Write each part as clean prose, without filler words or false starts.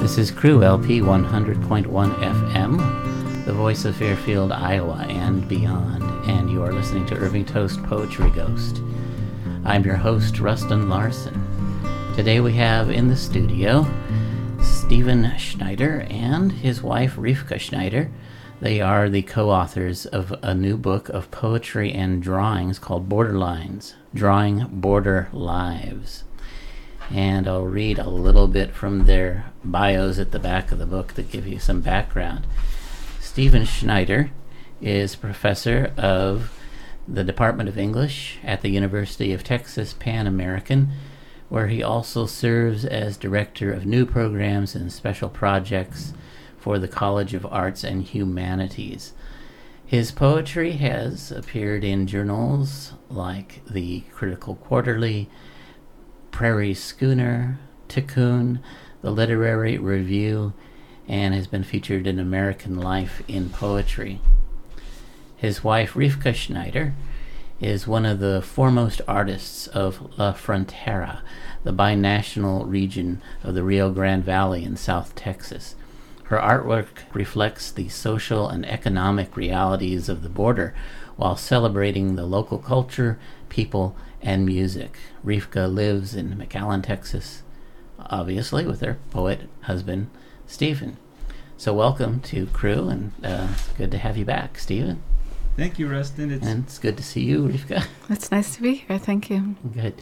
This is Crew LP 100.1 FM, the voice of Fairfield, Iowa, and beyond, and you are listening to Irving Toast Poetry Ghost. I'm your host, Rustin Larson. Today we have in the studio Stephen Schneider and his wife, Rivka Schneider. They are the co-authors of a new book of poetry and drawings called Borderlines, Drawing Border Lives. And I'll read a little bit from their bios at the back of the book to give you some background. Stephen Schneider is professor of the Department of English at the University of Texas Pan American, where he also serves as director of new programs and special projects for the College of Arts and Humanities. His poetry has appeared in journals like the Critical Quarterly, Prairie Schooner, Tikkun, the Literary Review, and has been featured in American Life in Poetry. His wife, Rivka Schneider, is one of the foremost artists of La Frontera, the binational region of the Rio Grande Valley in South Texas. Her artwork reflects the social and economic realities of the border while celebrating the local culture, people, and music. Rivka lives in McAllen, Texas, obviously with her poet husband, Stephen. So welcome to Crew, and it's good to have you back, Stephen. Thank you, Rustin. And it's good to see you, Rivka. It's nice to be here. Thank you. Good.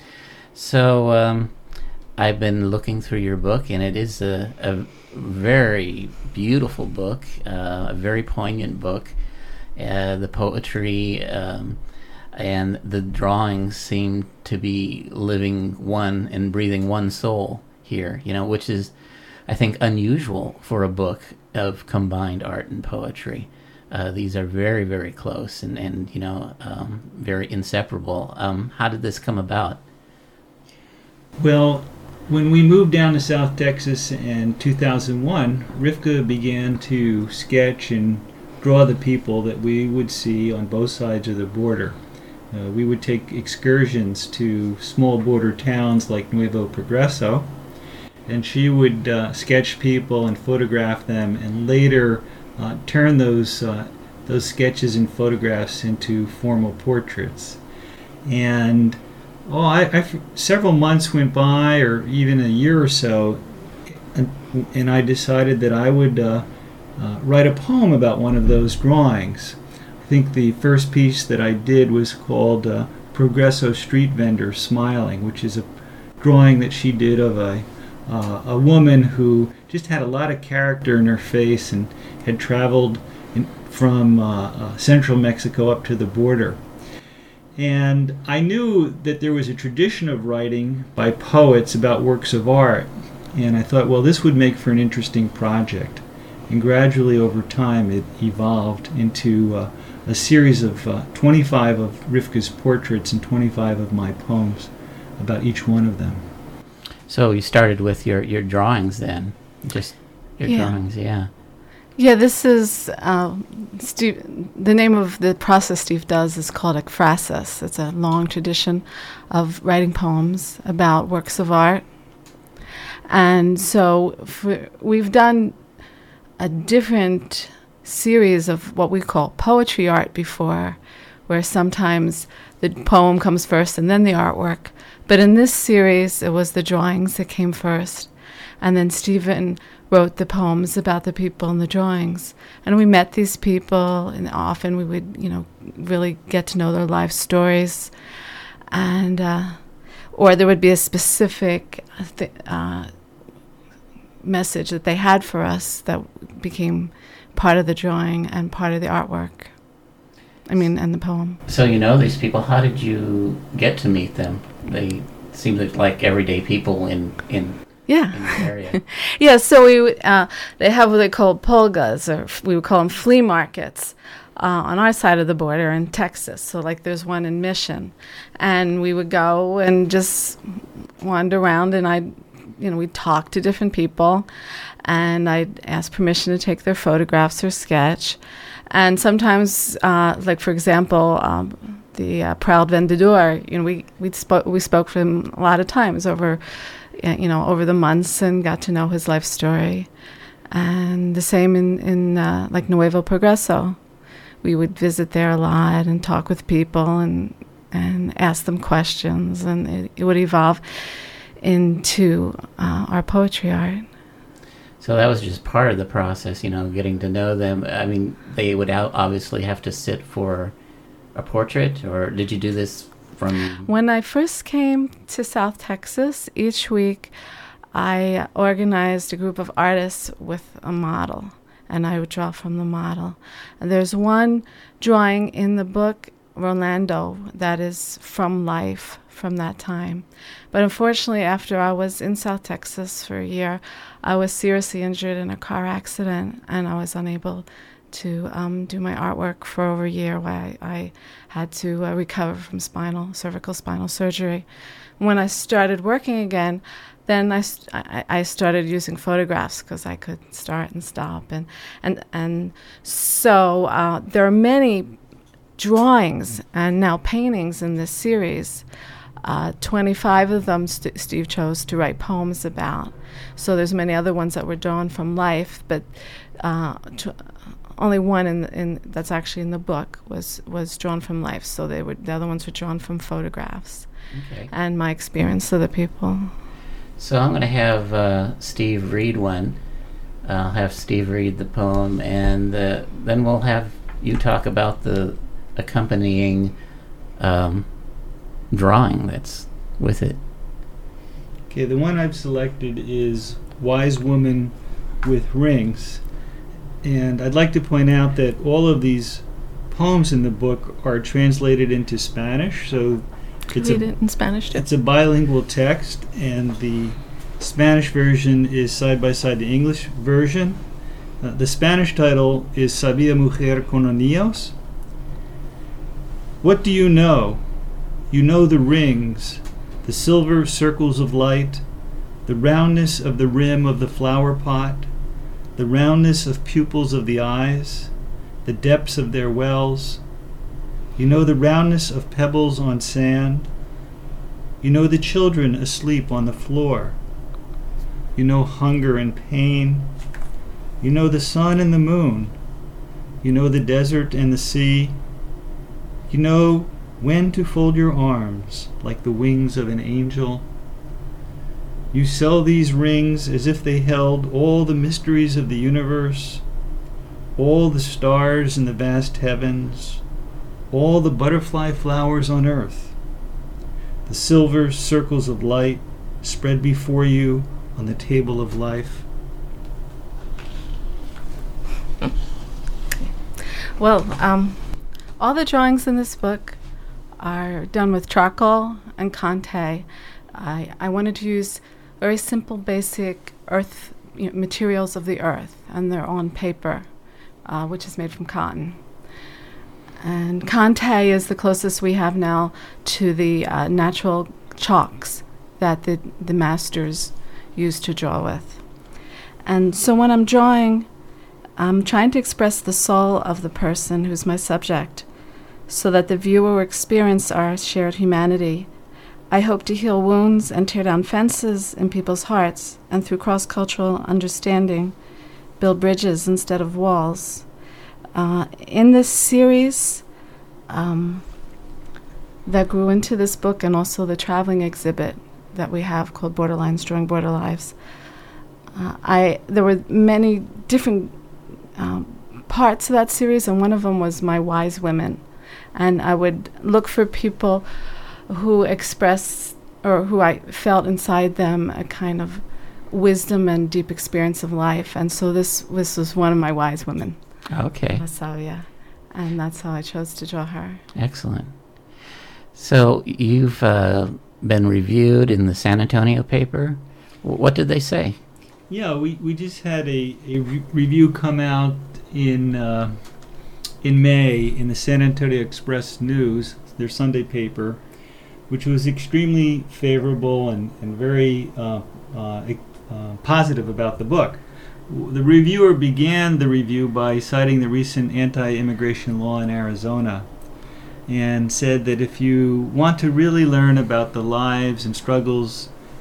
So I've been looking through your book, and it is a very beautiful book, a very poignant book. The poetry and the drawings seem to be living one and breathing one soul here, which is, I think, unusual for a book of combined art and poetry. These are very, very close and very inseparable. How did this come about? Well, when we moved down to South Texas in 2001, Rivka began to sketch and draw the people that we would see on both sides of the border. We would take excursions to small border towns like Nuevo Progreso, and she would sketch people and photograph them, and later turn those sketches and photographs into formal portraits. And several months went by, or even a year or so, and I decided that I would write a poem about one of those drawings. I think the first piece that I did was called Progreso Street Vendor Smiling, which is a drawing that she did of a woman who just had a lot of character in her face and had traveled from central Mexico up to the border. And I knew that there was a tradition of writing by poets about works of art, and I thought, well, this would make for an interesting project. And gradually over time it evolved into a series of 25 of Rivka's portraits and 25 of my poems about each one of them. So you started with your drawings then? Just your drawings, yeah. Yeah, this is, Steve, the name of the process Steve does is called ekphrasis. It's a long tradition of writing poems about works of art. And so we've done a different series of what we call poetry art before, where sometimes the poem comes first and then the artwork. But in this series, it was the drawings that came first. And then Stephen wrote the poems about the people in the drawings. And we met these people, and often we would, really get to know their life stories. And, or there would be a specific message that they had for us that became part of the drawing and part of the artwork. And the poem. So these people, how did you get to meet them? They seemed like everyday people in the area. Yeah, so they have what they call pulgas, or we would call them flea markets, on our side of the border in Texas. So there's one in Mission. And we would go and just wander around, and we'd talk to different people, and I'd ask permission to take their photographs or sketch. And sometimes, for example, the Proud Vendedor, we spoke for him a lot of times over over the months and got to know his life story. And the same in like Nuevo Progreso. We would visit there a lot and talk with people and ask them questions, and it would evolve into our poetry art. So that was just part of the process, getting to know them. I mean, they would obviously have to sit for a portrait, or did you do this from... When I first came to South Texas, each week I organized a group of artists with a model, and I would draw from the model. And there's one drawing in the book, Rolando, that is from life from that time. But unfortunately, after I was in South Texas for a year, I was seriously injured in a car accident, and I was unable to do my artwork for over a year while I had to recover from cervical spinal surgery. When I started working again, then I started using photographs because I could start and stop. And so there are many drawings and now paintings in this series. 25 of them Steve chose to write poems about. So there's many other ones that were drawn from life, but only one in that's actually in the book was drawn from life. So the other ones were drawn from photographs. Okay. And my experience of the people. So I'm going to have Steve read one. I'll have Steve read the poem, and then we'll have you talk about the accompanying drawing that's with it. Okay, the one I've selected is Wise Woman with Rings. And I'd like to point out that all of these poems in the book are translated into Spanish, so Read it in Spanish too. It's a bilingual text, and the Spanish version is side by side the English version. The Spanish title is Sabia Mujer con Anillos. What do you know? You know the rings, the silver circles of light, the roundness of the rim of the flower pot, the roundness of pupils of the eyes, the depths of their wells. You know the roundness of pebbles on sand. You know the children asleep on the floor. You know hunger and pain. You know the sun and the moon. You know the desert and the sea. You know when to fold your arms like the wings of an angel. You sell these rings as if they held all the mysteries of the universe, all the stars in the vast heavens, all the butterfly flowers on earth. The silver circles of light spread before you on the table of life. Well, all the drawings in this book are done with charcoal and Conte. I wanted to use very simple, basic earth materials of the earth, and they're on paper, which is made from cotton. And Conte is the closest we have now to the natural chalks that the masters used to draw with. And so when I'm drawing, I'm trying to express the soul of the person who's my subject, so that the viewer will experience our shared humanity. I hope to heal wounds and tear down fences in people's hearts, and through cross-cultural understanding, build bridges instead of walls. In this series that grew into this book, and also the traveling exhibit that we have called Borderlines, Drawing Border Lives, there were many different parts of that series, and one of them was my wise women. And I would look for people who expressed, or who I felt inside them, a kind of wisdom and deep experience of life. And so this was one of my wise women. Okay. La Sabia. And that's how I chose to draw her. Excellent. So you've been reviewed in the San Antonio paper. What did they say? Yeah, we just had a review come out in May in the San Antonio Express News, their Sunday paper, which was extremely favorable and very positive about the book. The reviewer began the review by citing the recent anti-immigration law in Arizona, and said that if you want to really learn about the lives and struggles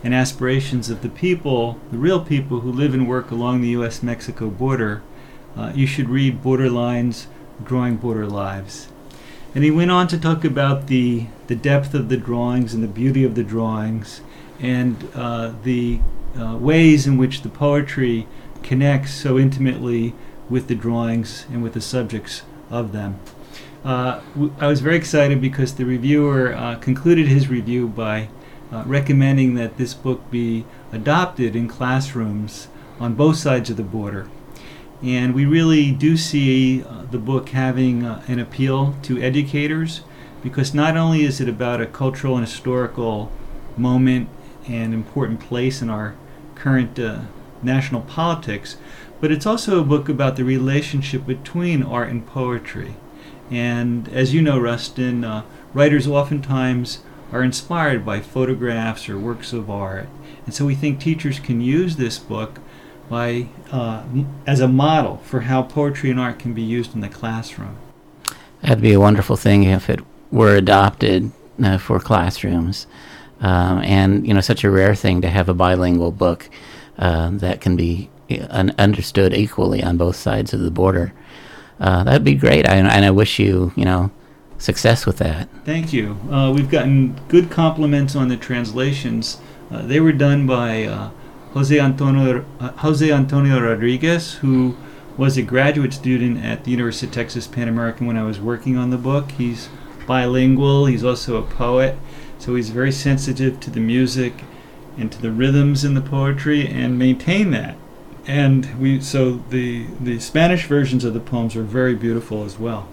and aspirations of the people, the real people who live and work along the U.S.-Mexico border, you should read Borderlines, Drawing Border Lives. And he went on to talk about the depth of the drawings and the beauty of the drawings, and the ways in which the poetry connects so intimately with the drawings and with the subjects of them. I was very excited because the reviewer concluded his review by recommending that this book be adopted in classrooms on both sides of the border. And we really do see the book having an appeal to educators, because not only is it about a cultural and historical moment and important place in our current national politics, but it's also a book about the relationship between art and poetry. And as you know, Rustin, writers oftentimes are inspired by photographs or works of art. And so we think teachers can use this book by as a model for how poetry and art can be used in the classroom. That'd be a wonderful thing if it were adopted for classrooms. And, such a rare thing to have a bilingual book that can be understood equally on both sides of the border. That'd be great, and I wish you, success with that. Thank you. We've gotten good compliments on the translations. They were done by Jose Antonio Rodriguez, who was a graduate student at the University of Texas Pan American when I was working on the book. He's bilingual. He's also a poet, so he's very sensitive to the music and to the rhythms in the poetry, and maintain that. And the Spanish versions of the poems are very beautiful as well.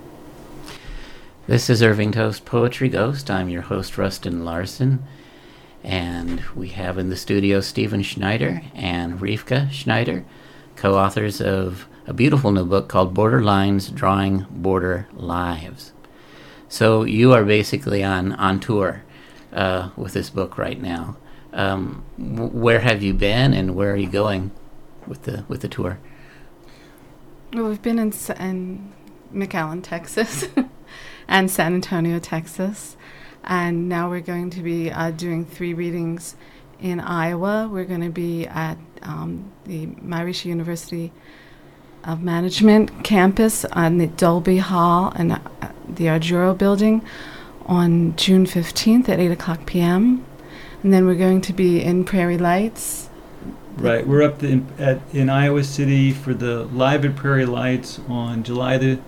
This is Irving Toast Poetry Ghost. I'm your host, Rustin Larson. And we have in the studio Stephen Schneider and Rivka Schneider, co-authors of a beautiful new book called Borderlines, Drawing Border Lives. So you are basically on tour with this book right now. Where have you been, and where are you going with the tour? Well, we've been in McAllen, Texas, and San Antonio, Texas. And now we're going to be doing 3 readings in Iowa. We're going to be at the Maharishi University of Management campus on the Dolby Hall and the Argiro building on June 15th at 8 o'clock p.m. And then we're going to be in Prairie Lights. Right. We're up in Iowa City for the Live at Prairie Lights on July the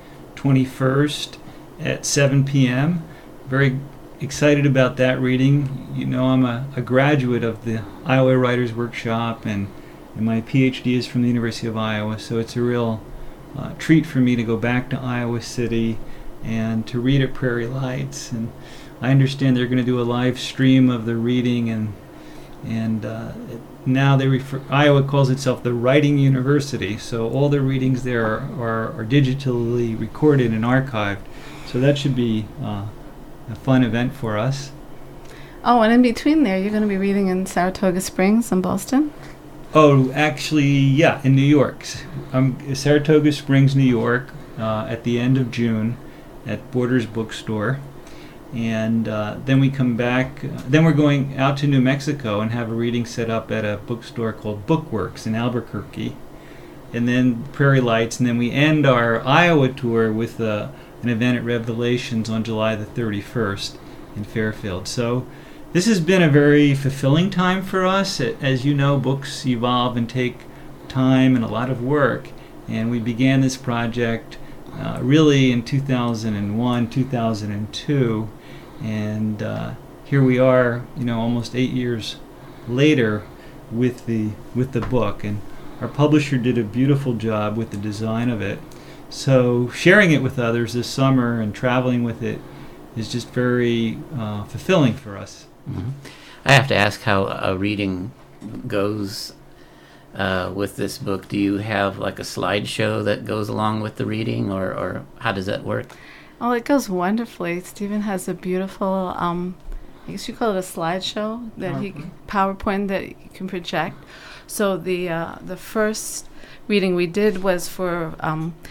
21st at 7 p.m. Very excited about that reading. I'm a graduate of the Iowa Writers Workshop, and my PhD is from the University of Iowa, so it's a real treat for me to go back to Iowa City and to read at Prairie Lights. And I understand they're going to do a live stream of the reading, and now Iowa calls itself the Writing University, so all the readings there are digitally recorded and archived, so that should be a fun event for us. Oh, and in between there, you're going to be reading in Saratoga Springs in Boston? Oh, actually, yeah, in New York. Saratoga Springs, New York, at the end of June at Borders Bookstore. And then we come back. Then we're going out to New Mexico and have a reading set up at a bookstore called Bookworks in Albuquerque. And then Prairie Lights. And then we end our Iowa tour with an event at Revelations on July the 31st in Fairfield. So this has been a very fulfilling time for us. As you know, books evolve and take time and a lot of work. And we began this project really in 2001, 2002. And here we are, almost 8 years later with the book. And our publisher did a beautiful job with the design of it. So sharing it with others this summer and traveling with it is just very fulfilling for us. Mm-hmm. I have to ask how a reading goes with this book. Do you have like a slideshow that goes along with the reading, or how does that work? Oh, it goes wonderfully. Stephen has a beautiful, I guess you call it a slideshow, PowerPoint that you can project. So the first reading we did was for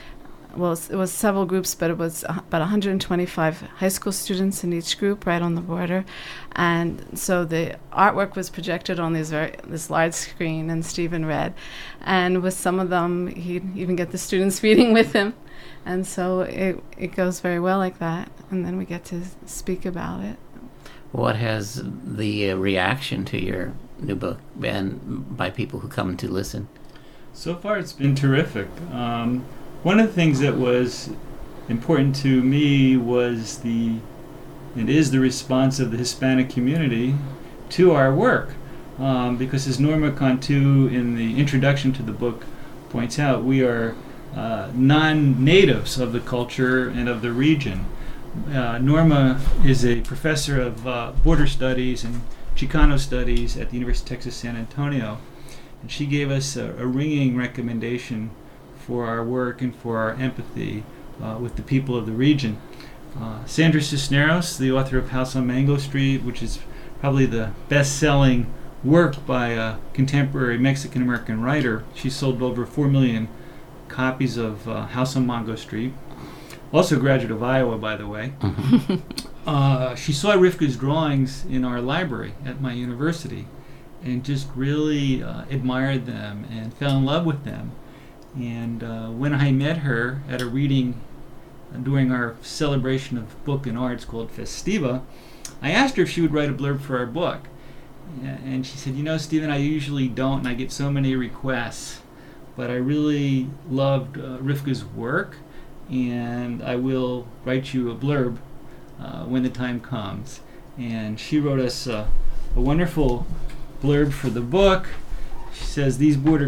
well, it was several groups, but it was about 125 high school students in each group right on the border. And so the artwork was projected on this large screen, and Stephen read. And with some of them, he'd even get the students reading with him. And so it goes very well like that. And then we get to speak about it. What has the reaction to your new book been by people who come to listen? So far, it's been terrific. One of the things that was important to me was the response of the Hispanic community to our work. Because as Norma Cantu in the introduction to the book points out, we are non-natives of the culture and of the region. Norma is a professor of border studies and Chicano studies at the University of Texas San Antonio. And she gave us a ringing recommendation for our work and for our empathy with the people of the region. Sandra Cisneros, the author of House on Mango Street, which is probably the best-selling work by a contemporary Mexican-American writer. She sold over 4 million copies of House on Mango Street. Also a graduate of Iowa, by the way. She saw Rivka's drawings in our library at my university and just really admired them and fell in love with them. And when I met her at a reading during our celebration of book and arts called Festiva, I asked her if she would write a blurb for our book. And she said, Stephen, I usually don't, and I get so many requests, but I really loved Rivka's work, and I will write you a blurb when the time comes. And she wrote us a wonderful blurb for the book. She says, these border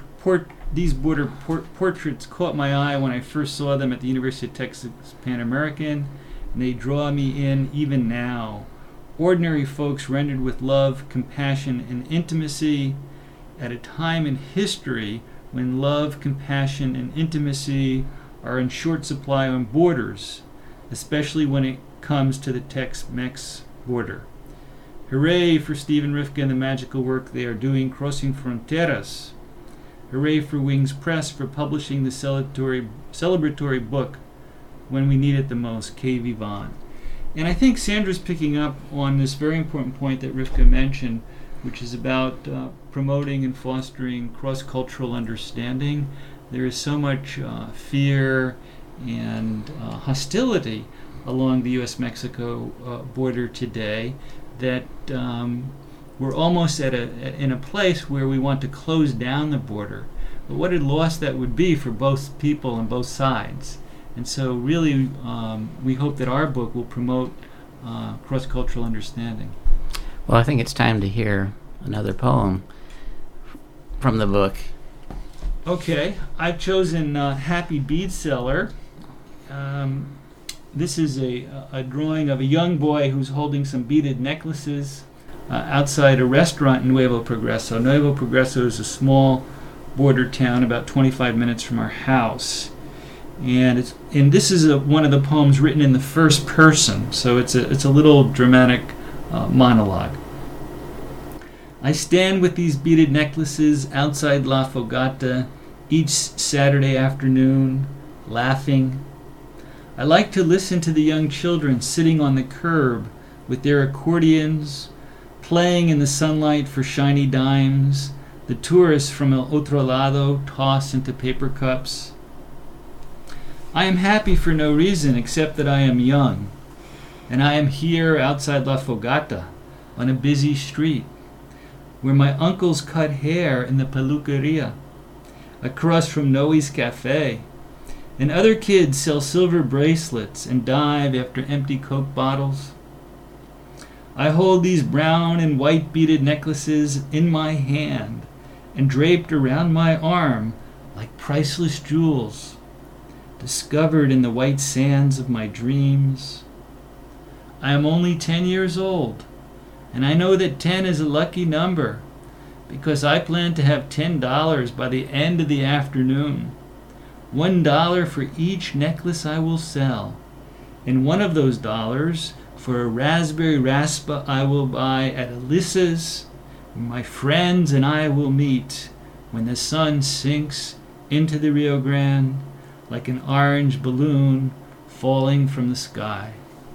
portraits caught my eye when I first saw them at the University of Texas Pan American, and they draw me in even now. Ordinary folks rendered with love, compassion, and intimacy at a time in history when love, compassion, and intimacy are in short supply on borders, especially when it comes to the Tex-Mex border. Hooray for Stephen Rivka and the magical work they are doing crossing fronteras. Hooray for Wings Press for publishing the celebratory book when we need it the most, Que Vivan. And I think Sandra's picking up on this very important point that Rivka mentioned, which is about promoting and fostering cross-cultural understanding. There is so much fear and hostility along the U.S.-Mexico border today that we're almost in a place where we want to close down the border. But what a loss that would be for both people on both sides. And so really we hope that our book will promote cross-cultural understanding. Well, I think it's time to hear another poem from the book. Okay, I've chosen Happy Bead Seller. This is a drawing of a young boy who's holding some beaded necklaces outside a restaurant in Nuevo Progreso. Nuevo Progreso is a small border town about 25 minutes from our house. And this is one of the poems written in the first person, so it's a little dramatic monologue. I stand with these beaded necklaces outside La Fogata each Saturday afternoon, laughing. I like to listen to the young children sitting on the curb with their accordions, playing in the sunlight for shiny dimes. The tourists from El Otro Lado toss into paper cups. I am happy for no reason except that I am young, and I am here outside La Fogata on a busy street, where my uncles cut hair in the peluqueria, across from Noe's Cafe, and other kids sell silver bracelets and dive after empty Coke bottles. I hold these brown and white beaded necklaces in my hand and draped around my arm like priceless jewels, discovered in the white sands of my dreams. I am only 10 years old, and I know that 10 is a lucky number because I plan to have $10 by the end of the afternoon. $1 for each necklace I will sell, and one of those dollars for a raspberry raspa I will buy at Alyssa's, where my friends and I will meet when the sun sinks into the Rio Grande, like an orange balloon falling from the sky.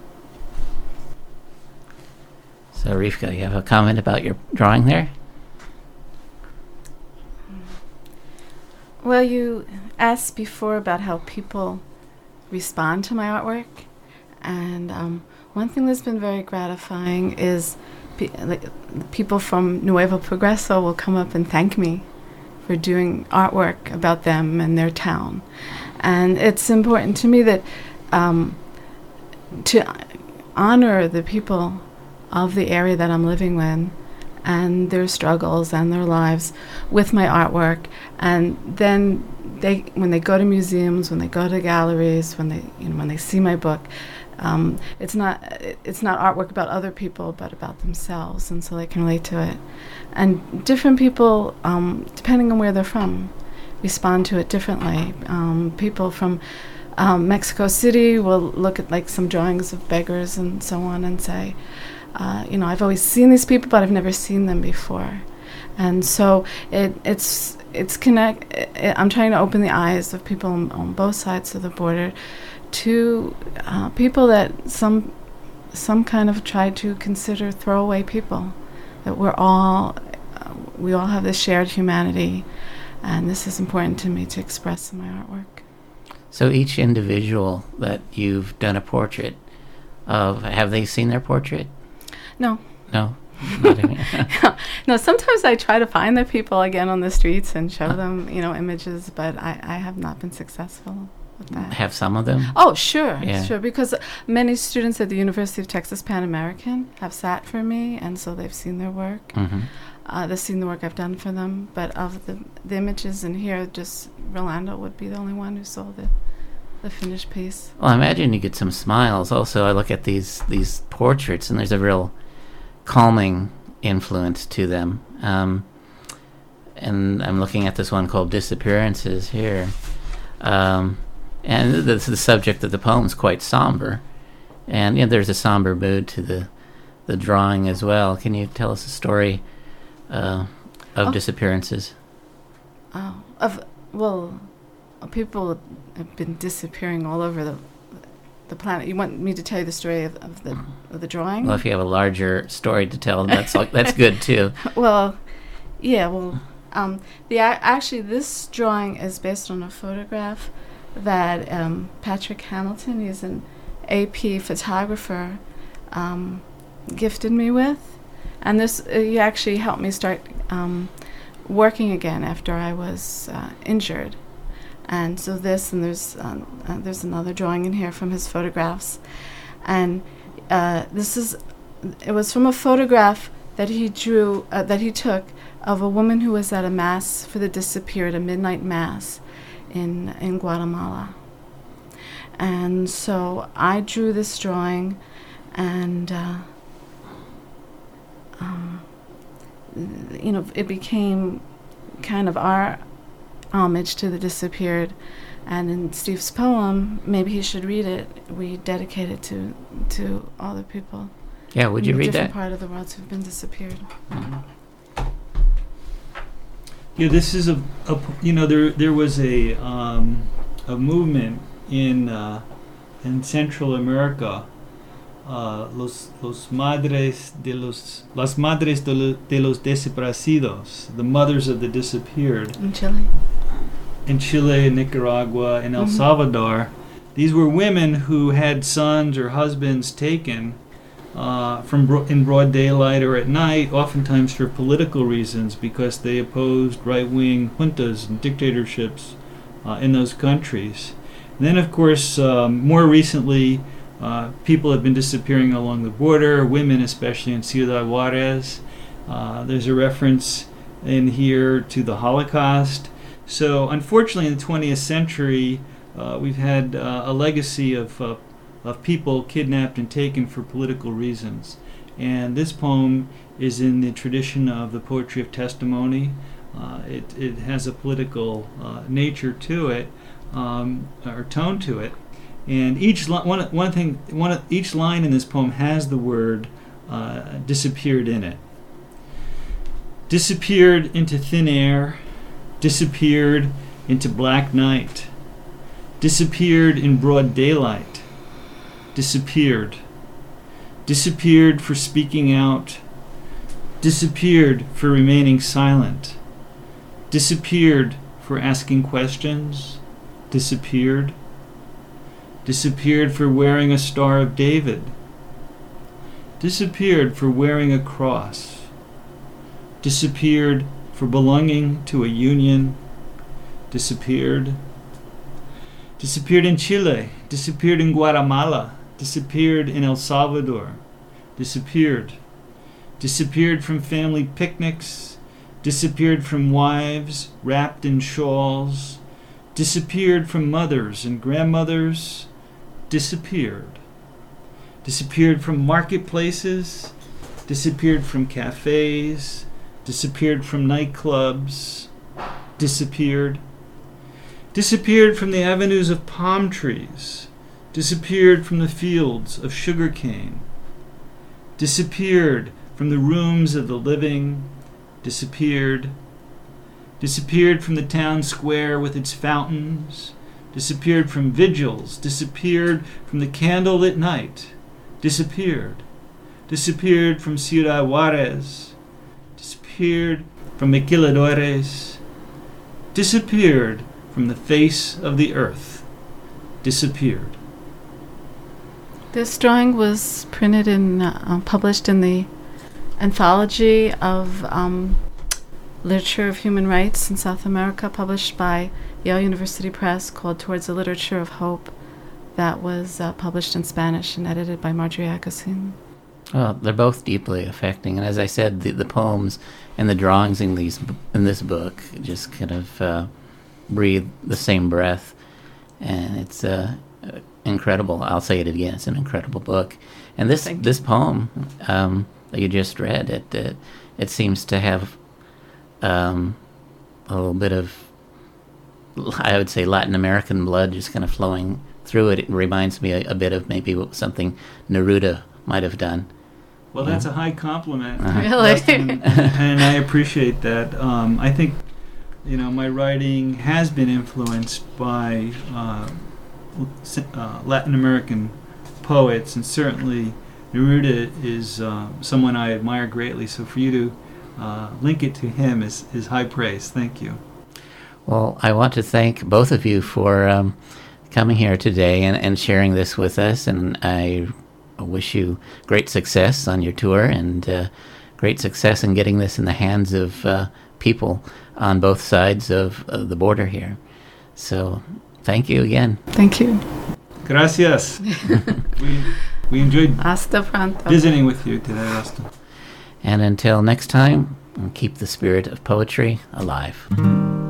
So, Rivka, you have a comment about your drawing there? Well, you asked before about how people respond to my artwork, and one thing that's been very gratifying is people from Nuevo Progreso will come up and thank me for doing artwork about them and their town. And it's important to me that to honor the people of the area that I'm living in and their struggles and their lives with my artwork. And then when they go to museums, when they go to galleries, when they see my book, it's not artwork about other people, but about themselves, and so they can relate to it. And different people, depending on where they're from, respond to it differently. People from Mexico City will look at like some drawings of beggars and so on and say, I've always seen these people, but I've never seen them before. And so it's connect. I'm trying to open the eyes of people on both sides of the border to people that some kind of try to consider throwaway people. That we all have this shared humanity, and this is important to me to express in my artwork. So each individual that you've done a portrait of, have they seen their portrait? No. No? Not any. No, sometimes I try to find the people again on the streets and show them, images, but I have not been successful with that. Have some of them? Oh, sure, Yeah. sure, because many students at the University of Texas Pan American have sat for me, and so they've seen their work. Mm-hmm. They've seen the work I've done for them, but of the images in here, just Rolando would be the only one who saw the finished piece. Well, I imagine you get some smiles. Also, I look at these portraits, and there's a real calming influence to them. And I'm looking at this one called Disappearances here. And the subject of the poem is quite somber. And there's a somber mood to the drawing as well. Can you tell us a story of disappearances? People have been disappearing all over the planet. You want me to tell you the story of the drawing? Well, if you have a larger story to tell, that's good too. Well, yeah. Well, actually, this drawing is based on a photograph that Patrick Hamilton, he's an AP photographer, gifted me with, and he actually helped me start working again after I was injured. And so there's another drawing in here from his photographs, and it was from a photograph that he drew that he took of a woman who was at a mass for the disappeared, a midnight mass in Guatemala. And so I drew this drawing, and it became kind of our homage to the disappeared. And in Steve's poem, maybe he should read it, we dedicate it to all the people. Yeah, would you read that? Different part of the world who've been disappeared. Mm-hmm. Yeah, this is there was a movement in Central America, las madres de los desaparecidos, the mothers of the disappeared. In Chile. In Chile, Nicaragua, and El Salvador. These were women who had sons or husbands taken in broad daylight or at night, oftentimes for political reasons, because they opposed right-wing juntas and dictatorships in those countries. And then, of course, more recently, people have been disappearing along the border, women especially in Ciudad Juarez. There's a reference in here to the Holocaust. So, unfortunately, in the 20th century, we've had a legacy of people kidnapped and taken for political reasons. And this poem is in the tradition of the poetry of testimony. It has a political nature to it, or tone to it. And each line in this poem has the word disappeared in it. Disappeared into thin air, disappeared into black night, disappeared in broad daylight, disappeared, disappeared for speaking out, disappeared for remaining silent, disappeared for asking questions, disappeared, disappeared for wearing a Star of David, disappeared for wearing a cross, disappeared for belonging to a union, disappeared, disappeared in Chile, disappeared in Guatemala, disappeared in El Salvador, disappeared, disappeared from family picnics, disappeared from wives wrapped in shawls, disappeared from mothers and grandmothers, disappeared, disappeared from marketplaces, disappeared from cafes, disappeared from nightclubs, disappeared, disappeared from the avenues of palm trees, disappeared from the fields of sugarcane, disappeared from the rooms of the living, disappeared, disappeared from the town square with its fountains, disappeared from vigils, disappeared from the candlelit night, disappeared, disappeared from Ciudad Juarez, disappeared from Maquiladores, disappeared from the face of the earth, disappeared. This drawing was printed and published in the Anthology of Literature of Human Rights in South America, published by Yale University Press, called Towards the Literature of Hope. That was published in Spanish and edited by Marjorie Agosin. Well, they're both deeply affecting, and as I said, the poems and the drawings in this book just kind of breathe the same breath, and it's incredible. I'll say it again; it's an incredible book. And this poem that you just read, it seems to have a little bit of, I would say, Latin American blood just kind of flowing through it. It reminds me a bit of maybe something Neruda might have done. Well, that's a high compliment. Really? And I appreciate that. I think, my writing has been influenced by Latin American poets, and certainly Neruda is someone I admire greatly. So for you to link it to him is high praise. Thank you. Well, I want to thank both of you for coming here today and sharing this with us, and I wish you great success on your tour and great success in getting this in the hands of people on both sides of the border here. So thank you again. Thank you. Gracias. we enjoyed Hasta pronto. visiting with you today, Austin. And until next time, keep the spirit of poetry alive.